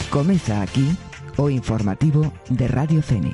Comeza aquí o informativo de Radio Fene.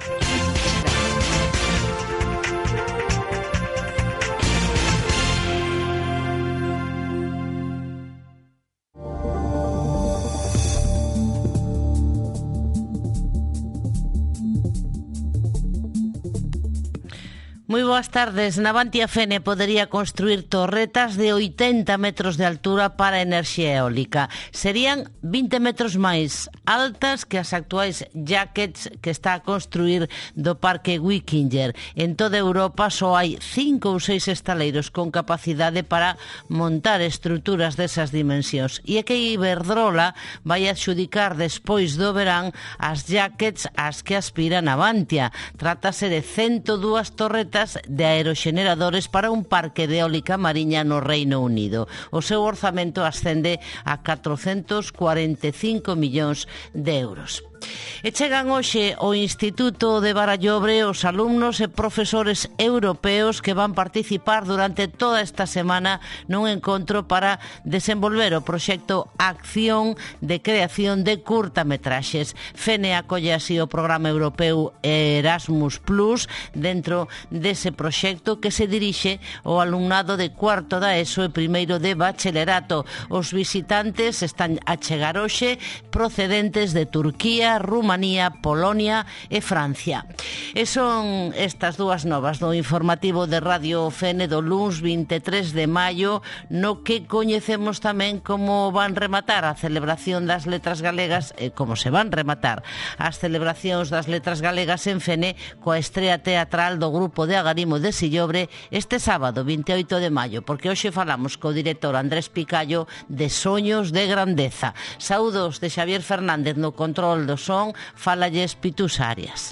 Moi boas tardes. Navantia Fene podería construir torretas de 80 metros de altura para enerxía eólica. Serían 20 metros máis altas que as actuais jackets que está a construir do Parque Wikinger. En toda Europa só hai 5 ou 6 estaleiros con capacidade para montar estruturas desas dimensións. E é que Iberdrola vai adxudicar despois do verán as jackets ás que aspira Navantia. Trátase de 102 torretas de aeroxeneradores para un parque de eólica mariña no Reino Unido. O seu orzamento ascende a 445 millóns de euros. E chegan hoxe ao Instituto de Barallobre os alumnos e profesores europeos que van participar durante toda esta semana nun encontro para desenvolver o proxecto Acción de creación de curtametraxes. Fene acolle así o programa europeo Erasmus Plus dentro dese proxecto que se dirixe ao alumnado de cuarto da ESO e primeiro de bacharelato. Os visitantes están a chegar hoxe procedentes de Turquía, Rumanía, Polonia e Francia. E son estas dúas novas do informativo de Radio Fene do luns 23 de maio, no que coñecemos tamén como van rematar a celebración das letras galegas e como se van rematar as celebracións das letras galegas en Fene coa estrea teatral do grupo de Agarimo de Sillobre este sábado 28 de maio, porque hoxe falamos co director Andrés Picallo de Soños de Grandeza. Saúdos de Xavier Fernández no control do son, falalles Pitusa Arias.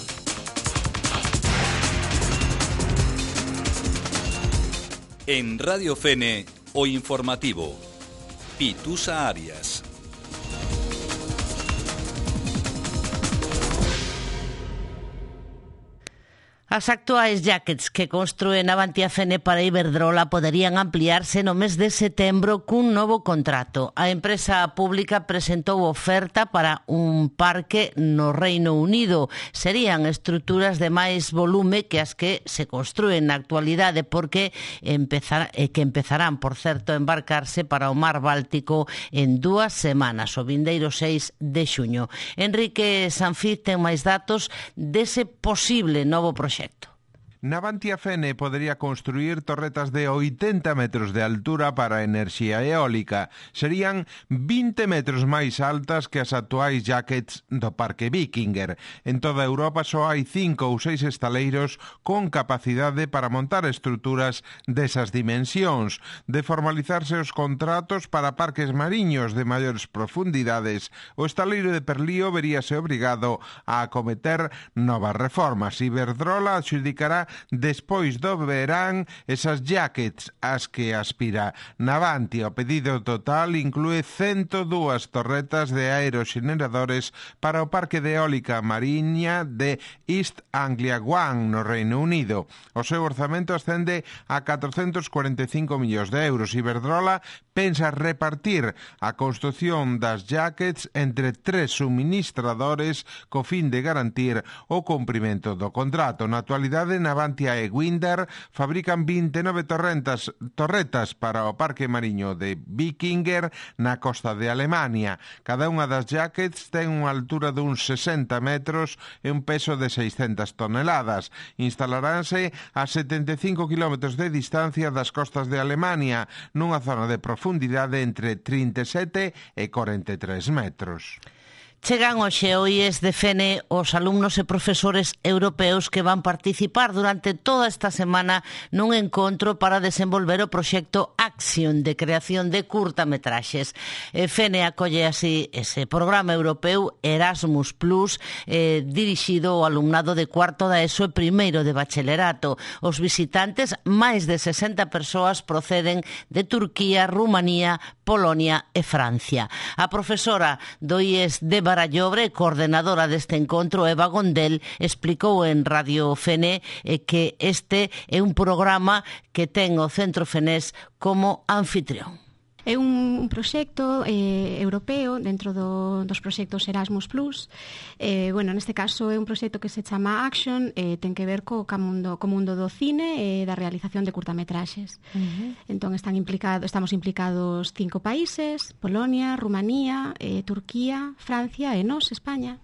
En Radio Fene, o informativo, Pitusa Arias. As actuais jackets que construe Navantia Fene para Iberdrola poderían ampliarse no mes de setembro cun novo contrato. A empresa pública presentou oferta para un parque no Reino Unido. Serían estruturas de máis volume que as que se construen na actualidade porque empezarán, por certo, a embarcarse para o Mar Báltico en 2 semanas, o vindeiro 6 de xuño. Enrique Sanfiz ten máis datos dese posible novo proxecto. Navantia Fene podería construir torretas de 80 metros de altura para enerxía eólica. Serían 20 metros máis altas que as actuais jackets do Parque Wikinger. En toda Europa só hai 5 ou 6 estaleiros con capacidade para montar estruturas desas dimensións. De formalizarse os contratos para parques mariños de maiores profundidades, o estaleiro de Perlío veríase obrigado a acometer novas reformas. Iberdrola adxudicará despois do verán esas jackets ás que aspira Navantia. O pedido total inclúe 102 torretas de aeroxeneradores para o parque de eólica mariña de East Anglia One no Reino Unido. O seu orzamento ascende a 445 millóns de euros. Iberdrola pensa repartir a construción das jackets entre 3 suministradores co fin de garantir o cumprimento do contrato. Na actualidade, Navantia e Winder fabrican 29 torretas para o parque mariño de Wikinger na costa de Alemania. Cada unha das jackets ten unha altura de uns 60 metros e un peso de 600 toneladas. Instalaránse a 75 kilómetros de distancia das costas de Alemania, nunha zona de profundidade entre 37 e 43 metros. Chegan hoxe o IES de Fene os alumnos e profesores europeos que van participar durante toda esta semana nun encontro para desenvolver o proxecto Acción de creación de curtametraxes. Fene acolle así ese programa europeo Erasmus Plus dirixido ao alumnado de cuarto da ESO e primeiro de bacharelato. Os visitantes, máis de 60 persoas, proceden de Turquía, Rumanía, Polonia e Francia. A profesora do IES de Barallobre, coordenadora deste encontro, Eva Gondel, explicou en Radio Fene que este é un programa que ten o Centro Fenés como anfitrión. É un proxecto europeo dentro dos proxectos Erasmus+. Neste caso é un proxecto que se chama Action, ten que ver co mundo do cine e da realización de curtametraxes. Entón estamos implicados 5 países: Polonia, Rumanía, Turquía, Francia e nós, España.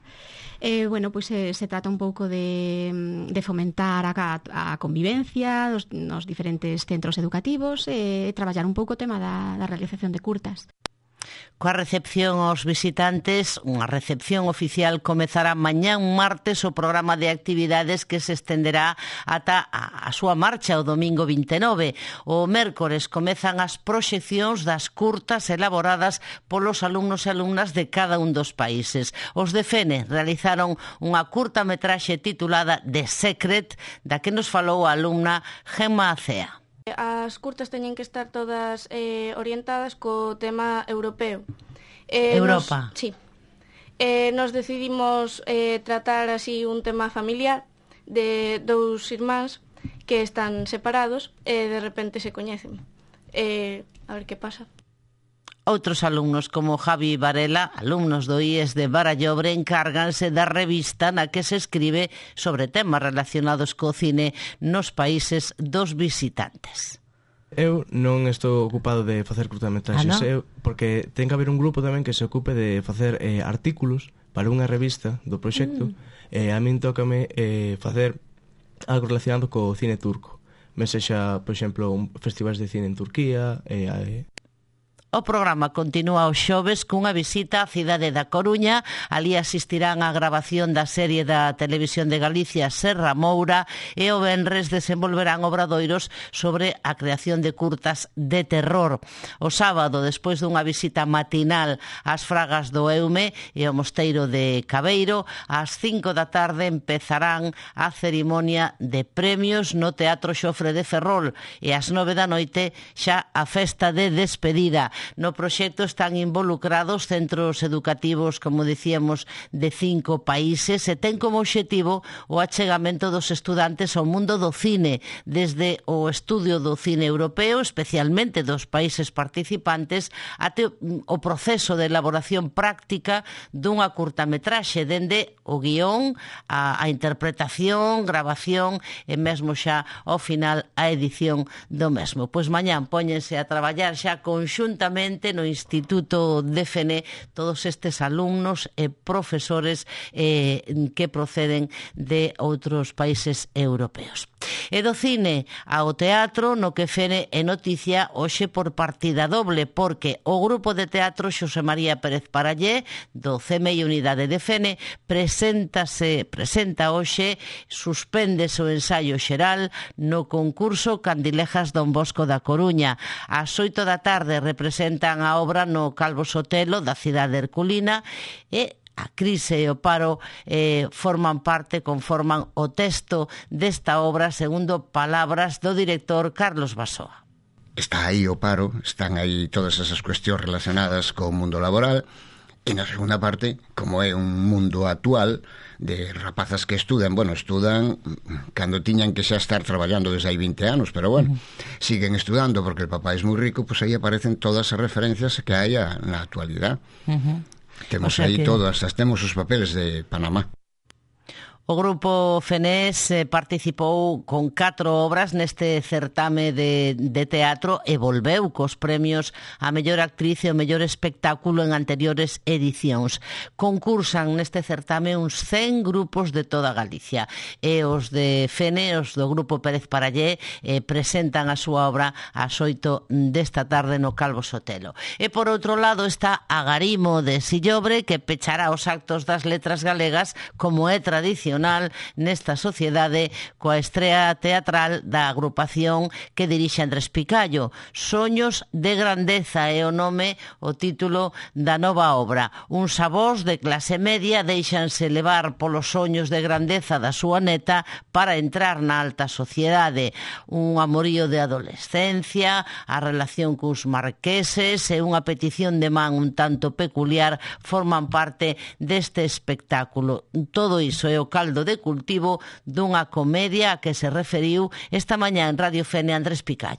Se trata un pouco de fomentar a convivencia nos diferentes centros educativos e traballar un pouco o tema da realización de curtas. Coa recepción aos visitantes, unha recepción oficial comezará mañán martes o programa de actividades que se estenderá ata a súa marcha o domingo 29. O mércores comezan as proxeccións das curtas elaboradas polos alumnos e alumnas de cada un dos países. Os de FENE realizaron unha curtametraxe titulada The Secret, da que nos falou a alumna Gemma Acea. As curtas teñen que estar todas orientadas co tema europeo. Europa. Sí. Nos decidimos tratar así un tema familiar de dous irmáns que están separados e de repente se coñecen. A ver que pasa. Outros alumnos como Javi Varela, alumnos do IES de Barallobre, encárganse da revista na que se escribe sobre temas relacionados co cine nos países dos visitantes. Eu non estou ocupado de facer curtametraxes, porque ten que haber un grupo tamén que se ocupe de facer artículos para unha revista do proxecto, e a min tócame facer algo relacionado co cine turco. Me sexa, por exemplo, festivais de cine en Turquía, O programa continúa os xoves cunha visita á cidade da Coruña. Ali asistirán á grabación da serie da Televisión de Galicia Serra Moura e o venres desenvolverán obradoiros sobre a creación de curtas de terror. O sábado, despois dunha visita matinal ás Fragas do Eume e ao Mosteiro de Cabeiro, ás 5 da tarde empezarán a cerimonia de premios no Teatro Xofre de Ferrol e ás 9 da noite xa a festa de despedida. No proxecto están involucrados centros educativos, como dicíamos, de 5 países e ten como obxectivo o achegamento dos estudantes ao mundo do cine, desde o estudio do cine europeo, especialmente dos países participantes, até o proceso de elaboración práctica dunha curtametraxe, dende o guión, a interpretación, grabación e mesmo xa ao final a edición do mesmo. Pois mañán póñense a traballar xa conxuntamente no Instituto de FENE todos estes alumnos e profesores que proceden de outros países europeos. E do cine ao teatro, no que FENE é noticia hoxe por partida doble, porque o grupo de teatro Xosé María Pérez Parallé, do CEMEI Unidade de FENE, presenta hoxe, suspéndese o ensaio xeral no concurso Candilejas Don Bosco da Coruña. Ás 8 da tarde representan a obra no Calvo Sotelo da cidade herculina e a crise e o paro conforman o texto desta obra, segundo palabras do director Carlos Basoa. Está aí o paro, están aí todas esas cuestións relacionadas co mundo laboral, e na segunda parte, como é un mundo actual de rapazas que estudan cando tiñan que xa estar traballando desde hai 20 anos, pero siguen estudando porque el papá é moi rico, pois aí aparecen todas as referencias que hai na actualidade. Temos aí todas, temos os papeles de Panamá. O grupo FENES participou con 4 obras neste certame de teatro e volveu cos premios a mellor actriz e o mellor espectáculo en anteriores edicións. Concursan neste certame uns 100 grupos de toda Galicia e os de FENE, os do grupo Pérez Parallé, presentan a súa obra ás 8 desta tarde no Calvo Sotelo. E por outro lado está Agarimo de Sillobre, que pechará os actos das letras galegas como é tradicional nesta sociedade coa estrea teatral da agrupación que dirixe Andrés Picallo. Soños de grandeza é o nome, o título da nova obra. Uns avós de clase media deixanse levar polos soños de grandeza da súa neta para entrar na alta sociedade. Un amorío de adolescencia, a relación cuns marqueses e unha petición de man un tanto peculiar forman parte deste espectáculo. Todo iso é o caldo de cultivo dunha comedia a que se referiu esta mañá en Radio FENE Andrés Picallo.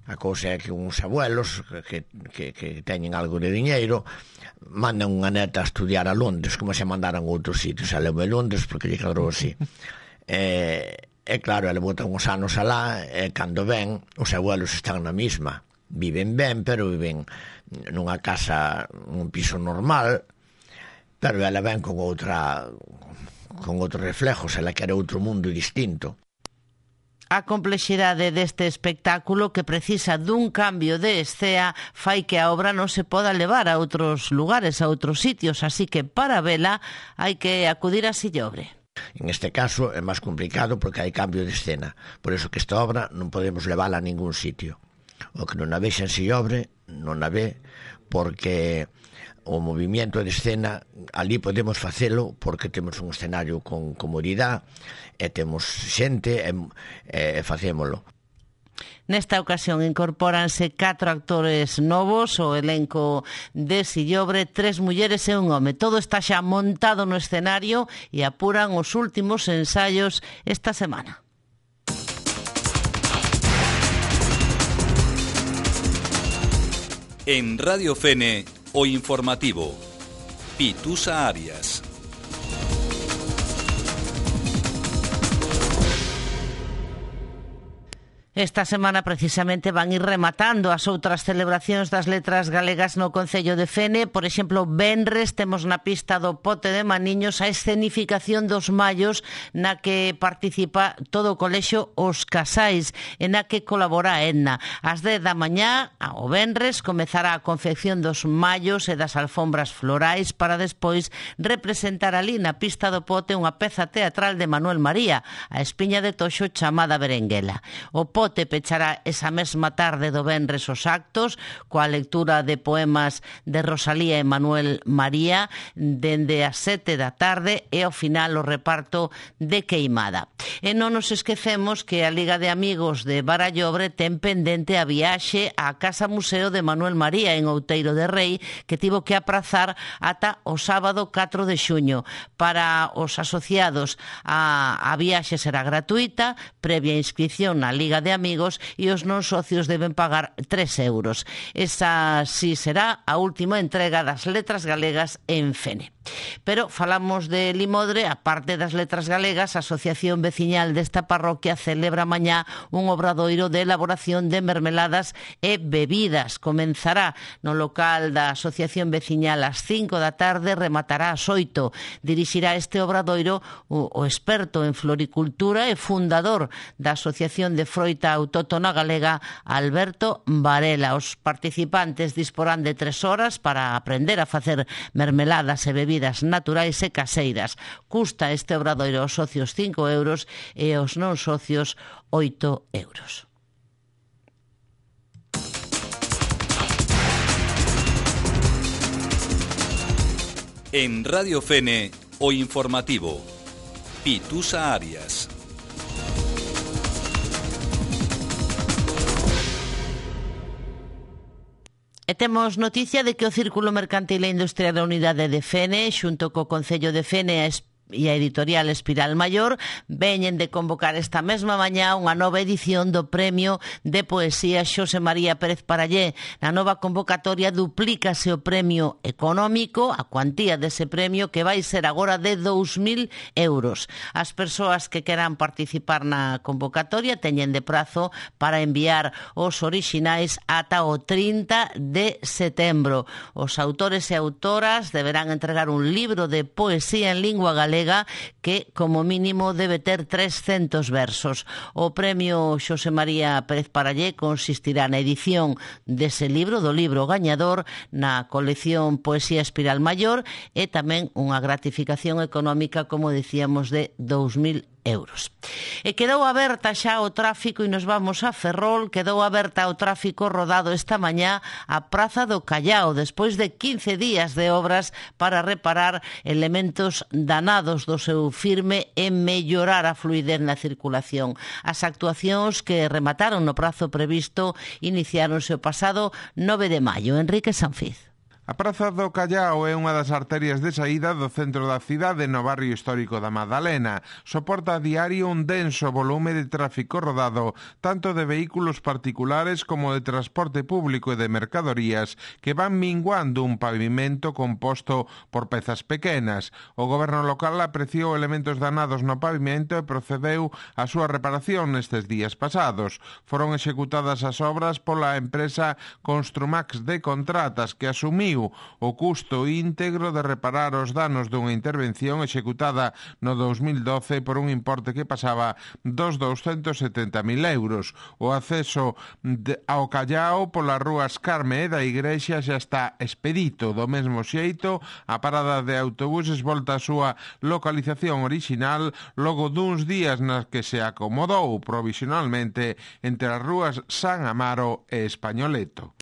A cousa é que uns abuelos que teñen algo de diñeiro mandan unha neta a estudiar a Londres, como se mandaran a outros sitios. A leume Londres porque lle cadrou así. E claro, ela bota uns anos alá, e cando ven, os abuelos están na mesma. Viven ben, pero viven nunha casa, nun piso normal, pero ela ven con outros reflejos, ela quere outro mundo distinto. A complexidade deste espectáculo, que precisa dun cambio de escea, fai que a obra non se poda levar a outros lugares, a outros sitios, así que para vela hai que acudir a Sillobre. En este caso é máis complicado porque hai cambio de escena, por iso que esta obra non podemos levala a ningún sitio. O que non a vexa en Sillobre non a ve porque o movimento de escena ali podemos facelo porque temos un escenario con comodidade e temos xente e facémolo. Nesta ocasión incorpóranse 4 actores novos ao elenco de Sillobre, 3 mulleres e un home. Todo está xa montado no escenario e apuran os últimos ensaios esta semana. En Radio Fene, o informativo. Pitusa Arias. Esta semana precisamente van ir rematando as outras celebracións das letras galegas no Concello de Fene. Por exemplo, venres temos na pista do Pote de Maniños a escenificación dos mallos na que participa todo o colexio Os Casais e na que colabora Edna. Ás 10 da mañá, o venres, comezará a confección dos mallos e das alfombras florais para despois representar ali na pista do Pote unha peza teatral de Manuel María, a Espiña de Toxo chamada Berenguela. O Pote pechará esa mesma tarde do venres os actos coa lectura de poemas de Rosalía e Manuel María dende as 7 da tarde e ao final o reparto de Queimada. E non nos esquecemos que a Liga de Amigos de Barallobre ten pendente a viaxe á Casa Museo de Manuel María en Outeiro de Rei, que tivo que aprazar ata o sábado 4 de xuño. Para os asociados a viaxe será gratuita, previa inscripción na Liga de Amigos, e os non socios deben pagar 3 euros. Esa sí será a última entrega das letras galegas en Fene. Pero falamos de Limodre, a parte das letras galegas, a Asociación Veciñal desta parroquia celebra mañá un obradoiro de elaboración de mermeladas e bebidas. Comenzará no local da Asociación Veciñal ás 5 da tarde, rematará ás 8. Dirixirá este obradoiro o experto en floricultura e fundador da Asociación de Froita Autóctona Galega, Alberto Varela. Os participantes disporán de 3 horas para aprender a facer mermeladas e bebidas naturais e caseiras. Custa este obradoiro aos socios 5 euros e aos non socios 8 euros. En Radio Fene, o informativo. Pitusa Arias. E temos noticia de que o Círculo Mercantil e Industrial da Unidade de Fene, xunto co Concello de Fene e a editorial Espiral Maior, veñen de convocar esta mesma mañá unha nova edición do Premio de Poesía Xosé María Pérez Parallé. Na nova convocatoria duplícase o premio económico, a cuantía dese premio, que vai ser agora de 2.000 euros. As persoas que queran participar na convocatoria teñen de prazo para enviar os orixinais ata o 30 de setembro. Os autores e autoras deberán entregar un libro de poesía en lingua galega que, como mínimo, debe ter 300 versos. O premio Xosé María Pérez Parallé consistirá na edición dese libro, do libro gañador, na colección Poesía Espiral Maior, e tamén unha gratificación económica, como dicíamos, de 2.000 euros. E quedou aberta xa o tráfico, e nos vamos a Ferrol. Quedou aberta o tráfico rodado esta mañá a Praza do Callao, despois de 15 días de obras para reparar elementos danados do seu firme e mellorar a fluidez na circulación. As actuacións que remataron no prazo previsto iniciáronse o pasado 9 de maio. Enrique Sanfiz. A Praza do Callao é unha das arterias de saída do centro da cidade no barrio histórico da Madalena. Soporta a diario un denso volume de tráfico rodado, tanto de vehículos particulares como de transporte público e de mercadorías, que van minguando un pavimento composto por pezas pequenas. O goberno local apreciou elementos danados no pavimento e procedeu á súa reparación nestes días pasados. Foron executadas as obras pola empresa Construmax de Contratas, que asumiu o custo íntegro de reparar os danos dunha intervención executada no 2012 por un importe que pasaba dos 270.000 euros. O acceso ao Callao polas rúas Carme e da Igrexa xa está expedito. Do mesmo xeito, a parada de autobuses volta á súa localización orixinal logo duns días nas que se acomodou provisionalmente entre as rúas San Amaro e Españoleto.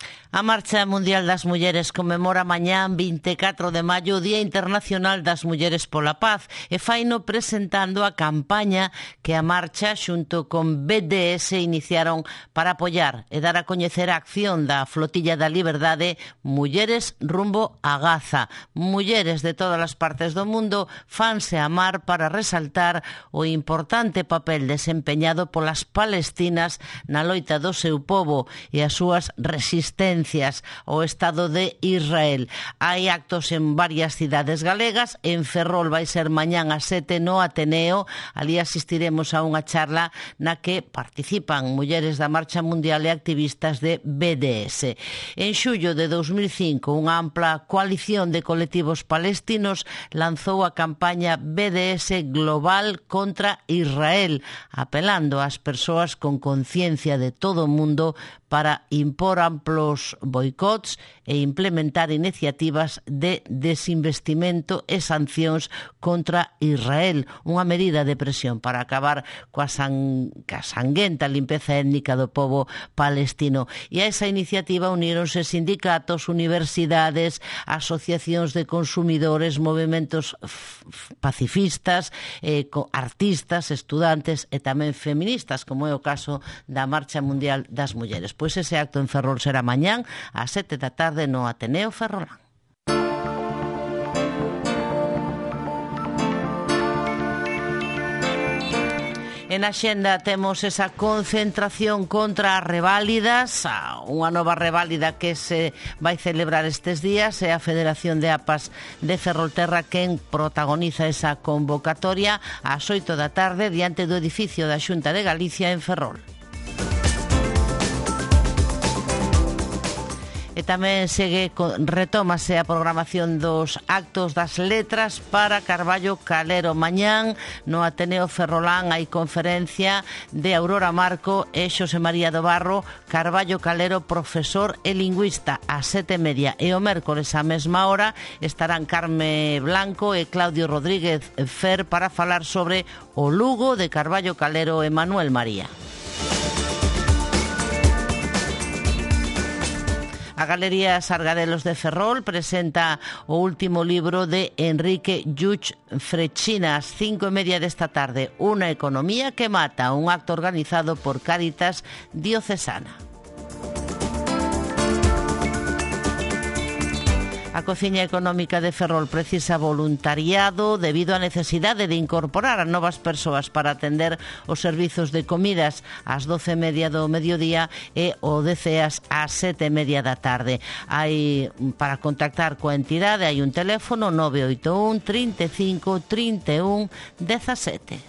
A Marcha Mundial das Mulleres conmemora mañán 24 de maio o Día Internacional das Mulleres pola Paz e faino presentando a campaña que a marcha xunto con BDS iniciaron para apoiar e dar a coñecer a acción da Flotilla da Liberdade Mulleres rumbo a Gaza. Mulleres de todas as partes do mundo fanse a mar para resaltar o importante papel desempeñado polas palestinas na loita do seu pobo e as súas resistencias ao Estado de Israel. Hai actos en varias cidades galegas. En Ferrol vai ser mañán a 7 no Ateneo. Ali asistiremos a unha charla na que participan mulleres da Marcha Mundial e activistas de BDS. En xullo de 2005, unha ampla coalición de colectivos palestinos lanzou a campaña BDS Global contra Israel, apelando ás persoas con conciencia de todo o mundo para impor amplos boicots e implementar iniciativas de desinvestimento e sancións contra Israel, unha medida de presión para acabar coa sanguenta limpeza étnica do pobo palestino. E a esa iniciativa uníronse sindicatos, universidades, asociacións de consumidores, movementos pacifistas, artistas, estudantes e tamén feministas, como é o caso da Marcha Mundial das Mulleres. Pois ese acto en Ferrol será mañán a 7 da tarde no Ateneo Ferrolán. En axenda temos esa concentración contra as reválidas, unha nova reválida que se vai celebrar estes días, é a Federación de APAS de Ferrolterra quen protagoniza esa convocatoria ás 8 da tarde diante do edificio da Xunta de Galicia en Ferrol. E tamén retómase a programación dos actos das letras para Carballo Calero. Mañán no Ateneo Ferrolán hai conferencia de Aurora Marco e Xosé María do Barro, Carballo Calero, profesor e lingüista, a 7:30. E o mércores á mesma hora estarán Carme Blanco e Claudio Rodríguez Fer para falar sobre o Lugo de Carballo Calero e Manuel María. A Galería Sargadelos de Ferrol presenta o último libro de Enrique Lluch Frechina ás 5:30 desta tarde, Una economía que mata, un acto organizado por Cáritas Diocesana. A Cociña Económica de Ferrol precisa voluntariado debido á necesidade de incorporar a novas persoas para atender os servizos de comidas ás 12:30 do mediodía e o de ceas ás 7:30 da tarde. Para contactar coa entidade hai un teléfono 981 35 31 17.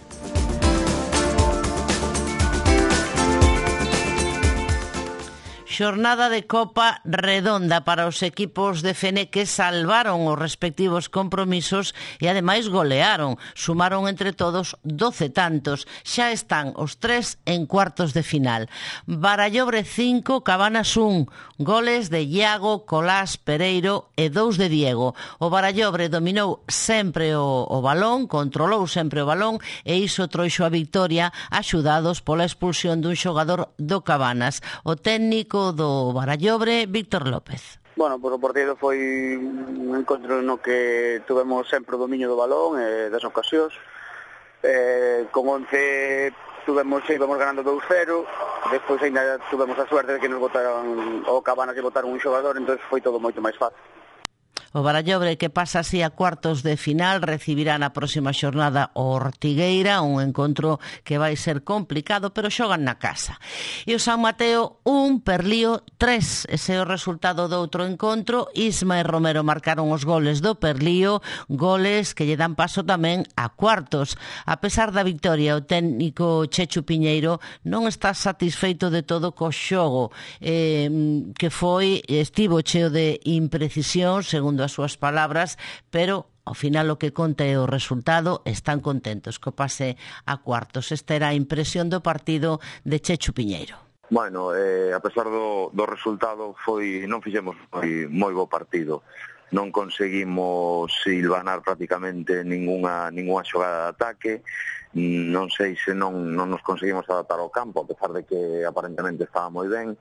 Xornada de Copa redonda para os equipos de Fene que salvaron os respectivos compromisos e ademais golearon. Sumaron entre todos 12 tantos. Xa están os 3 en cuartos de final. Barallobre 5, Cabanas 1. Goles de Iago, Colás, Pereiro e 2 de Diego. O Barallobre dominou sempre o balón, controlou sempre o balón e iso trouxo a victoria axudados pola expulsión dun xogador do Cabanas. O técnico do Barallobre, Víctor López. Bueno, pois o partido foi un encontro no que tuvemos sempre o dominio do balón e das ocasións, con 11 íbamos ganando 2-0, despois ainda tuvemos a suerte de que nos botaron o Cabanas e botaron un xogador, entonces foi todo moito máis fácil. O Barallobre, que pasa así a cuartos de final, recibirá na próxima xornada o Ortigueira, un encontro que vai ser complicado, pero xogan na casa. E o San Mateo 1, Perlío 3. Ese é o resultado do outro encontro. Isma e Romero marcaron os goles do Perlío, goles que lle dan paso tamén a cuartos. A pesar da victoria, o técnico Chechu Piñeiro non está satisfeito de todo co xogo, que estivo cheo de imprecisión, segundo as súas palabras, pero ao final o que conta é o resultado. Están contentos co pase a cuartos. Esta era a impresión do partido de Chechu Piñeiro. Bueno, a pesar do resultado non fixemos moi bo partido. Non conseguimos silvanar prácticamente ninguna xogada de ataque. Non sei se non nos conseguimos adaptar ao campo, a pesar de que aparentemente estaba moi ben,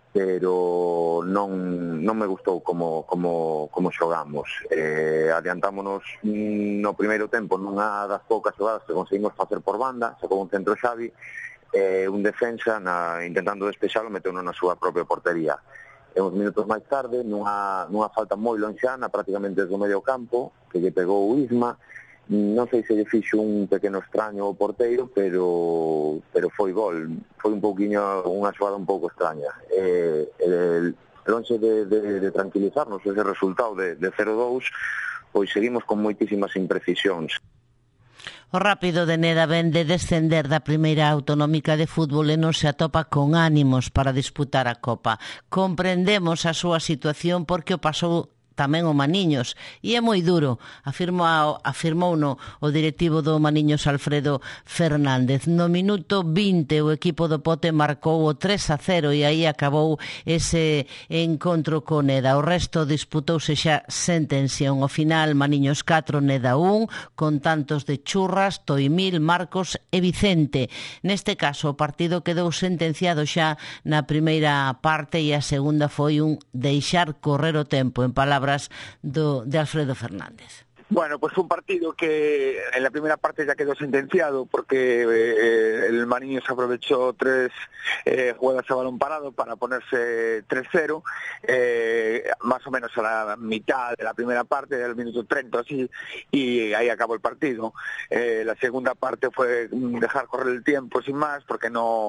pero non me gustou como xogamos. Adiantámonos no primeiro tempo nunha das poucas xogadas que conseguimos facer por banda, sacou un centro Xavi, un defensa intentando despexalo meteu na súa propia portería. E uns minutos máis tarde, nunha falta moi lonxana, prácticamente desde o medio campo, que lle pegou o Isma. Non sei se lle fixo un pequeno extraño ao porteiro, pero foi gol. Foi un pouquiño unha xogada un pouco extraña. Lonxe de tranquilizarnos ese resultado de 0-2, pois seguimos con moitísimas imprecisións. O Rápido de Neda ven de descender da primeira autonómica de fútbol e non se atopa con ánimos para disputar a Copa. Comprendemos a súa situación porque o pasou tamén o Maniños, e é moi duro, afirmouno o directivo do Maniños, Alfredo Fernández. No minuto 20 o equipo do Pote marcou o 3-0 e aí acabou ese encontro con Neda. O resto disputouse xa sen tensión. O final, Maniños 4, Neda 1, con tantos de Churras, Toimil, Marcos e Vicente. Neste caso, o partido quedou sentenciado xa na primeira parte e a segunda foi un deixar correr o tempo, en palabras de Alfredo Fernández. Bueno, pues fue un partido que en la primera parte ya quedó sentenciado porque el Maniños aprovechó 3 jugadas a balón parado para ponerse 3-0, más o menos a la mitad de la primera parte, del minuto 30 así, y ahí acabó el partido. La segunda parte fue dejar correr el tiempo sin más, porque no...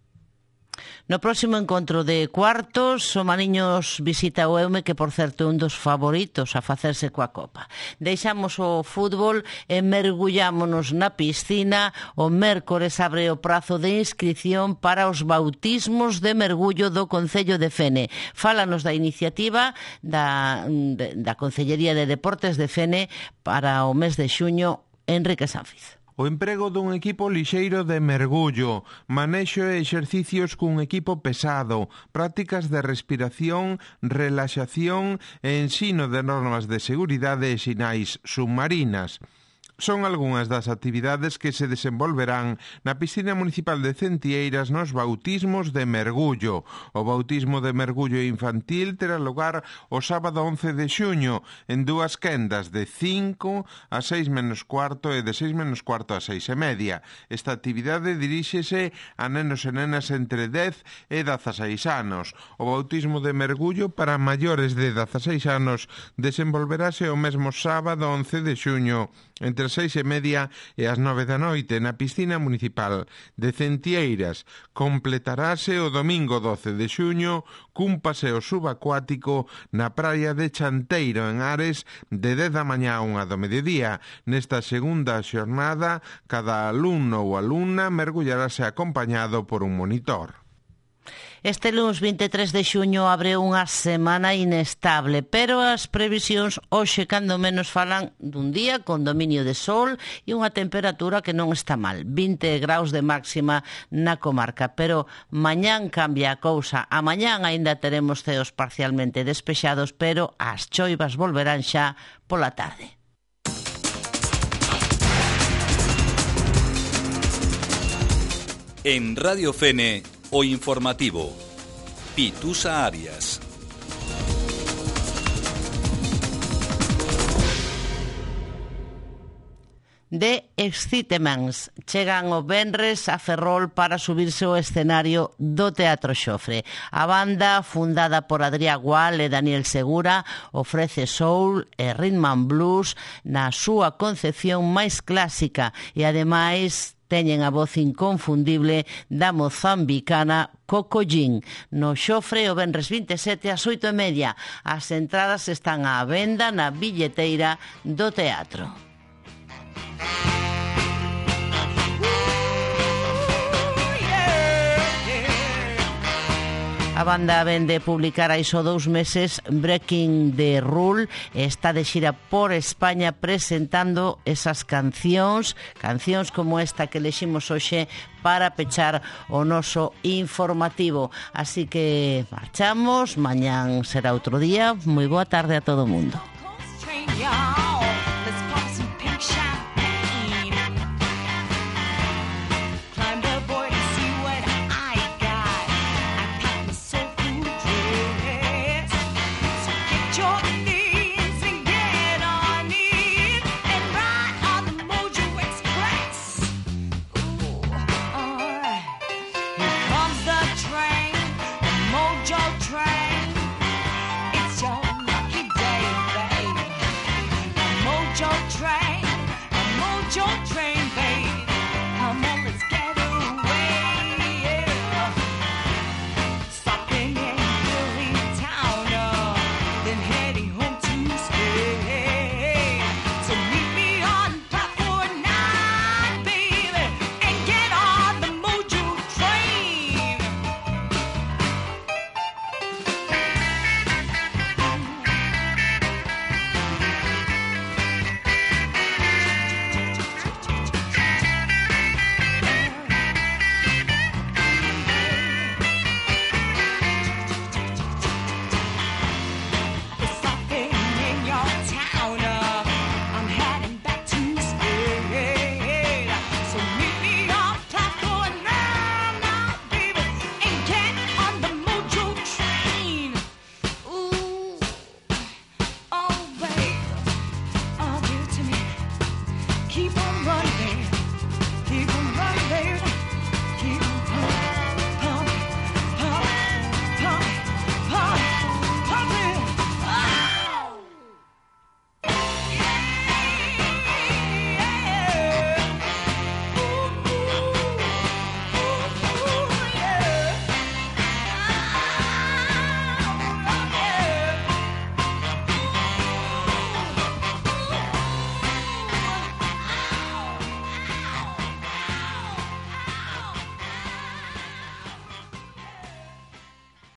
No próximo encontro de cuartos, o Maniños visita o Eume, que por certo é un dos favoritos a facerse coa Copa. Deixamos o fútbol e mergullámonos na piscina. O mércores abre o prazo de inscripción para os bautismos de mergullo do Concello de Fene. Fálanos da iniciativa da Concellería de Deportes de Fene para o mes de xuño, Enrique Sanfiz. O emprego dun equipo lixeiro de mergullo, manexo e exercicios cun equipo pesado, prácticas de respiración, relaxación e ensino de normas de seguridade e sinais submarinas. Son algunhas das actividades que se desenvolverán na piscina municipal de Centieiras nos bautismos de mergullo. O bautismo de mergullo infantil terá lugar o sábado 11 de xuño en 2 quendas de 5 a 6 menos cuarto e de 6 menos cuarto a 6 e media. Esta actividade diríxese a nenos e nenas entre 10 e 16 anos. O bautismo de mergullo para maiores de 16 anos desenvolverase o mesmo sábado 11 de xuño entre as 6 e media e as 9 da noite na piscina municipal de Centieiras. Completarase o domingo 12 de xuño cun paseo subacuático na praia de Chanteiro en Ares de 10 da mañá a 1 do mediodía. Nesta segunda xornada, cada alumno ou alumna mergullarase acompañado por un monitor. Este lunes 23 de xuño abre unha semana inestable, pero as previsións hoxe cando menos falan dun día con dominio de sol e unha temperatura que non está mal, 20 graus de máxima na comarca, pero mañán cambia a cousa. A mañán aínda teremos ceos parcialmente despexados, pero as choivas volverán xa pola tarde. En Radio Fene, o informativo. Pitusa Arias. de Excitemans. Chegan o venres a Ferrol para subirse ao escenario do Teatro Xofre. A banda, fundada por Adrià Gual e Daniel Segura, ofrece soul e rhythm and blues na súa concepción máis clásica e, ademais, teñen a voz inconfundible da mozambicana Coco Jean. No Xofre, o venres 27 ás 8:30. As entradas están á venda na billeteira do teatro. A banda vende publicar hai só 2 meses Breaking the Rule e está de xira por España presentando esas cancións como esta que leximos hoxe para pechar o noso informativo. Así que marchamos, mañán será outro día. Moi boa tarde a todo o mundo. Your